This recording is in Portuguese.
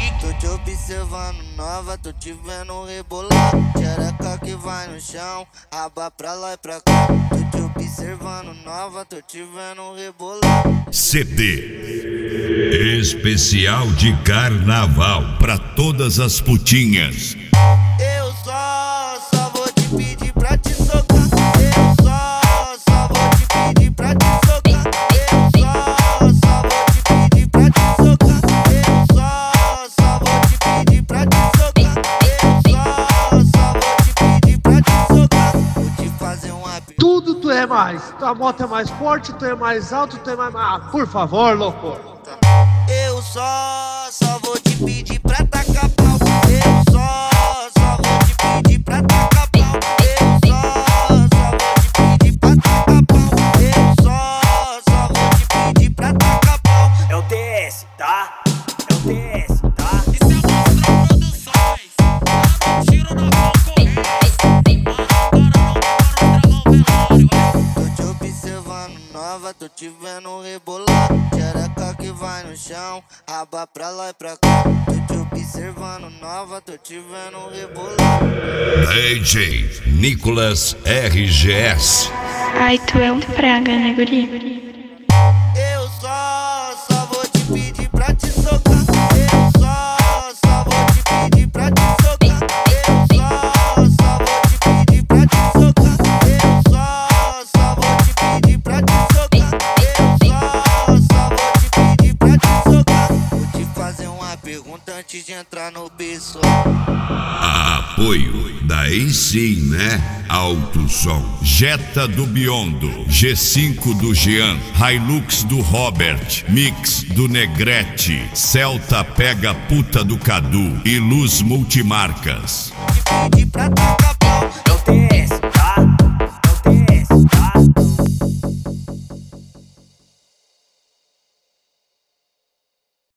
Tô te observando nova, tô te vendo rebolar. Xereca que vai no chão, aba pra lá e pra cá. Tô te observando nova, tô te vendo rebolar. CD especial de carnaval pra todas as putinhas. Eu só vou te pedir pra te socar. Eu só vou te pedir pra te socar. Eu só vou te pedir pra te socar. Eu só vou te pedir pra te socar. Eu só vou te pedir pra te socar. Vou te fazer um apelo. Tudo tu é mais. Tua moto é mais forte, tu é mais alto, tu é mais... Ah, por favor, louco. Eu só vou te pedir pra tacar pau. Eu só vou te pedir pra tacar pau. Eu só vou te pedir pra tacar pau. Eu só vou te pedir pra tacar pau. É o TS, tá? É o TS, tá? Isso é Monstro Produções. Dá um tiro na concorrência. Agora não para o velório. Tô te observando nova, tô te vendo rebolar. Xereca que vai no chão, aba pra lá e pra cá. Tô te observando nova, tô te vendo rebolar. DJ Nicolas RGS. Ai, tu é um praga, né, guri? Eu só vou te pedir pra te socar. Eu só vou te pedir pra te socar. Eu só vou te pedir pra te socar. Eu só vou te pedir pra te socar. Eu só vou te pedir pra te socar. Vou te fazer uma pergunta antes de entrar no berço. Apoio, daí sim, né? Alto Som, Jetta do Biondo, G5 do Jean, Hilux do Robert, Mix do Negrete, Celta pega puta do Cadu e Luz Multimarcas. Vou te pedir pra tacar.